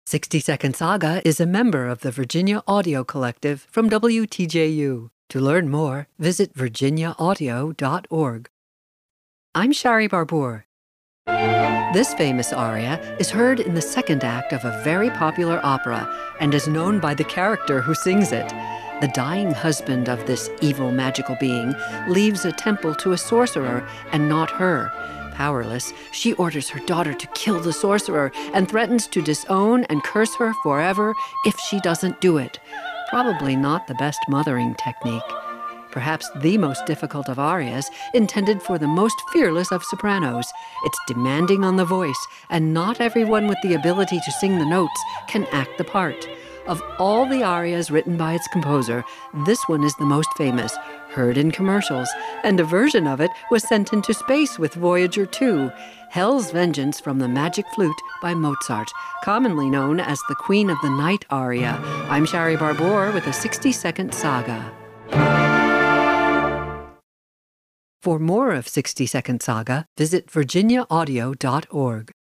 60 Second Saga is a member of the Virginia Audio Collective from WTJU. To learn more, visit virginiaaudio.org. I'm Shari Barbour. This famous aria is heard in the second act of a very popular opera and is known by the character who sings it. The dying husband of this evil magical being leaves a temple to a sorcerer and not her. Powerless, she orders her daughter to kill the sorcerer and threatens to disown and curse her forever if she doesn't do it. Probably not the best mothering technique. Perhaps the most difficult of arias, intended for the most fearless of sopranos. It's demanding on the voice, and not everyone with the ability to sing the notes can act the part. Of all the arias written by its composer, this one is the most famous, heard in commercials, and a version of it was sent into space with Voyager 2, Hell's Vengeance from the Magic Flute by Mozart, commonly known as the Queen of the Night aria. I'm Shari Barbour with a 60-second saga. For more of 60 Second Saga, visit virginiaaudio.org.